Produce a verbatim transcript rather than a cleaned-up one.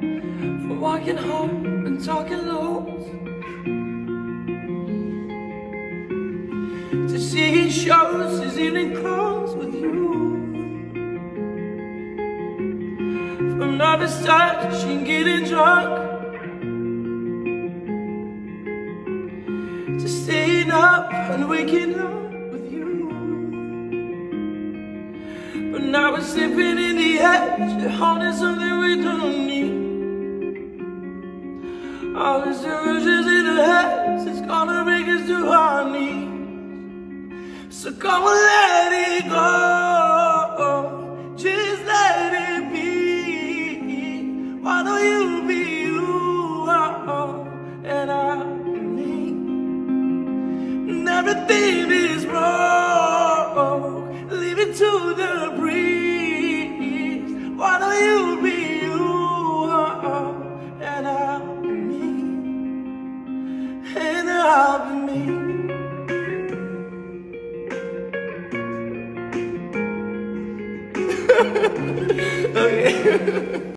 for walking home and talking lows, to seeing shows as evening comes with you. From nervous touching, getting drunk, to staying up and waking up with you. But now we're slipping in the edge, haunting something we don't need. All these illusions in our heads, it's gonna make us to our knees. So come and let it go, just let it be. Why don't you be you, and I'll be me? And everything is wrong, leave it to the breeze. Why don't you be you, and I'll be me, and I'll be me. Okay.